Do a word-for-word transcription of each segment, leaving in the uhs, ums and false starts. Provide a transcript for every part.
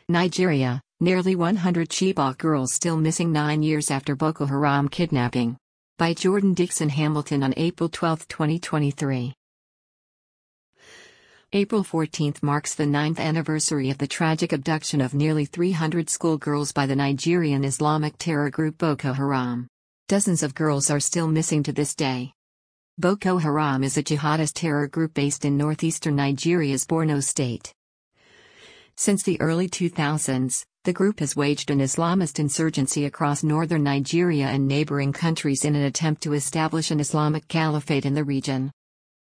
Nigeria, nearly one hundred Chibok girls still missing nine years after Boko Haram kidnapping. By Jordan Dixon Hamilton on April twelfth, twenty twenty-three. April fourteenth marks the ninth anniversary of the tragic abduction of nearly three hundred schoolgirls by the Nigerian Islamic terror group Boko Haram. Dozens of girls are still missing to this day. Boko Haram is a jihadist terror group based in northeastern Nigeria's Borno state. Since the early two thousands, the group has waged an Islamist insurgency across northern Nigeria and neighboring countries in an attempt to establish an Islamic caliphate in the region.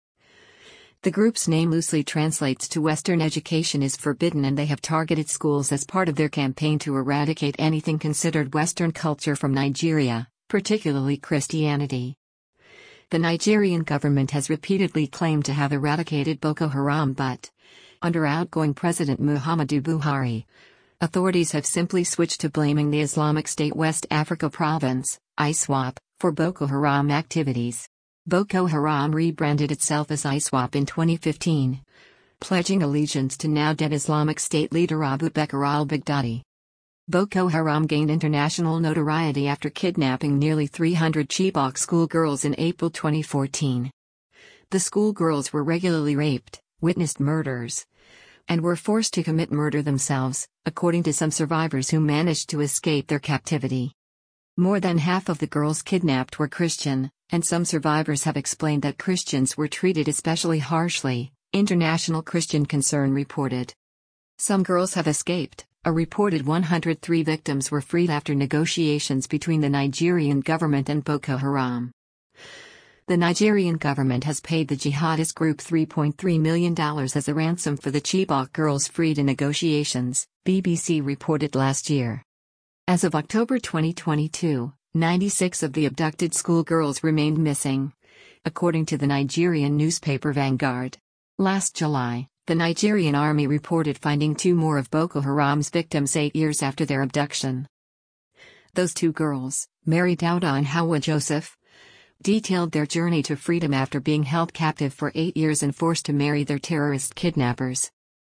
The group's name loosely translates to Western education is forbidden, and they have targeted schools as part of their campaign to eradicate anything considered Western culture from Nigeria, particularly Christianity. The Nigerian government has repeatedly claimed to have eradicated Boko Haram, but, under outgoing President Muhammadu Buhari, authorities have simply switched to blaming the Islamic State West Africa Province, I S W A P, for Boko Haram activities. Boko Haram rebranded itself as I S W A P in twenty fifteen, pledging allegiance to now-dead Islamic State leader Abu Bakr al-Baghdadi. Boko Haram gained international notoriety after kidnapping nearly three hundred Chibok schoolgirls in April twenty fourteen. The schoolgirls were regularly raped, witnessed murders, and were forced to commit murder themselves, according to some survivors who managed to escape their captivity. More than half of the girls kidnapped were Christian, and some survivors have explained that Christians were treated especially harshly, International Christian Concern reported. Some girls have escaped. A reported one hundred three victims were freed after negotiations between the Nigerian government and Boko Haram. The Nigerian government has paid the jihadist group three point three million dollars as a ransom for the Chibok girls freed in negotiations, B B C reported last year. As of October twenty twenty-two, ninety-six of the abducted schoolgirls remained missing, according to the Nigerian newspaper Vanguard. Last July, the Nigerian army reported finding two more of Boko Haram's victims eight years after their abduction. Those two girls, Mary Dauda and Hawa Joseph, detailed their journey to freedom after being held captive for eight years and forced to marry their terrorist kidnappers.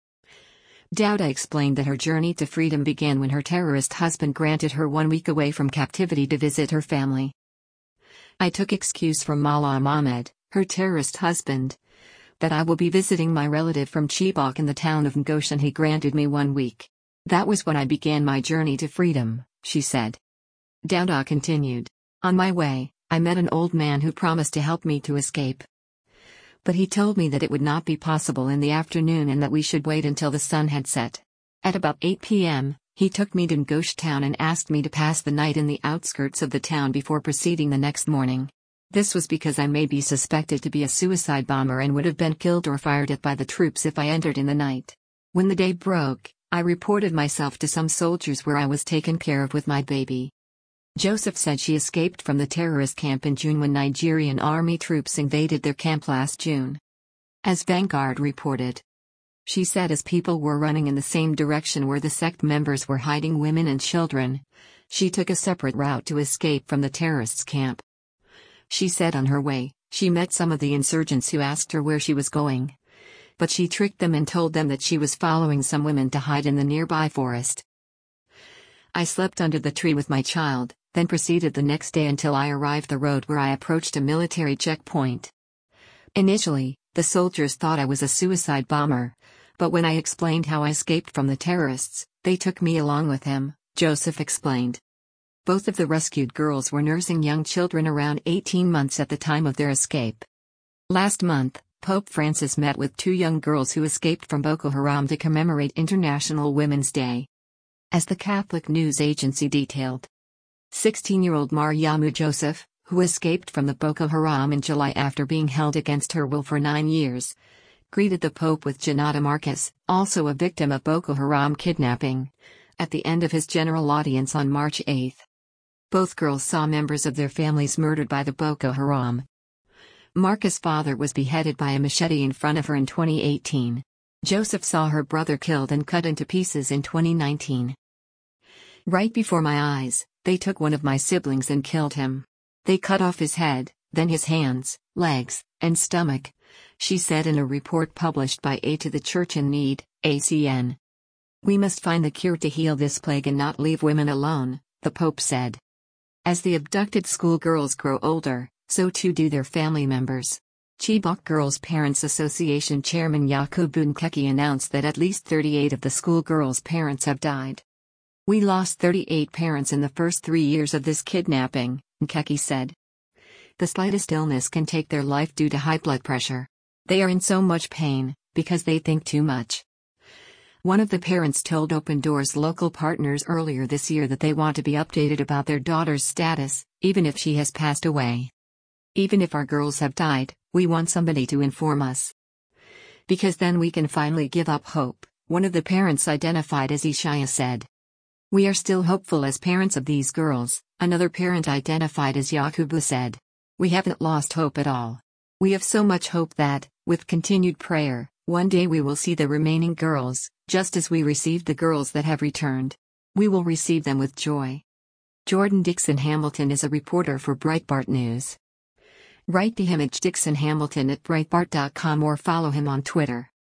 Dauda explained that her journey to freedom began when her terrorist husband granted her one week away from captivity to visit her family. I took excuse from Mala Ahmed, her terrorist husband, that I will be visiting my relative from Chibok in the town of Ngosh, and he granted me one week. That was when I began my journey to freedom, she said. Dauda continued. On my way, I met an old man who promised to help me to escape. But he told me that it would not be possible in the afternoon and that we should wait until the sun had set. At about eight p m, he took me to Ngosh town and asked me to pass the night in the outskirts of the town before proceeding the next morning. This was because I may be suspected to be a suicide bomber and would have been killed or fired at by the troops if I entered in the night. When the day broke, I reported myself to some soldiers where I was taken care of with my baby. Joseph said she escaped from the terrorist camp in June when Nigerian army troops invaded their camp last June. As Vanguard reported, she said as people were running in the same direction where the sect members were hiding women and children, she took a separate route to escape from the terrorists' camp. She said on her way, she met some of the insurgents who asked her where she was going. But she tricked them and told them that she was following some women to hide in the nearby forest. I slept under the tree with my child, then proceeded the next day until I arrived the road where I approached a military checkpoint. Initially, the soldiers thought I was a suicide bomber, but when I explained how I escaped from the terrorists, they took me along with him, Joseph explained. Both of the rescued girls were nursing young children around eighteen months at the time of their escape. Last month, Pope Francis met with two young girls who escaped from Boko Haram to commemorate International Women's Day. As the Catholic news agency detailed, sixteen-year-old Maryamu Joseph, who escaped from the Boko Haram in July after being held against her will for nine years, greeted the Pope with Janata Marcus, also a victim of Boko Haram kidnapping, at the end of his general audience on March eighth. Both girls saw members of their families murdered by the Boko Haram. Marcus' father was beheaded by a machete in front of her in twenty eighteen. Joseph saw her brother killed and cut into pieces in twenty nineteen. Right before my eyes, they took one of my siblings and killed him. They cut off his head, then his hands, legs, and stomach, she said in a report published by Aid to the Church in Need, A C N. We must find the cure to heal this plague and not leave women alone, the Pope said. As the abducted schoolgirls grow older, so too do their family members. Chibok Girls Parents Association Chairman Yakubu Nkeki announced that at least thirty-eight of the schoolgirls' parents have died. We lost thirty-eight parents in the first three years of this kidnapping, Nkeki said. The slightest illness can take their life due to high blood pressure. They are in so much pain, because they think too much. One of the parents told Open Doors local partners earlier this year that they want to be updated about their daughter's status, even if she has passed away. Even if our girls have died, we want somebody to inform us. Because then we can finally give up hope, one of the parents identified as Ishaya said. We are still hopeful as parents of these girls, another parent identified as Yakubu said. We haven't lost hope at all. We have so much hope that, with continued prayer, one day we will see the remaining girls, just as we received the girls that have returned. We will receive them with joy. Jordan Dixon Hamilton is a reporter for Breitbart News. Write to him at Dixon Hamilton at Breitbart dot com or follow him on Twitter.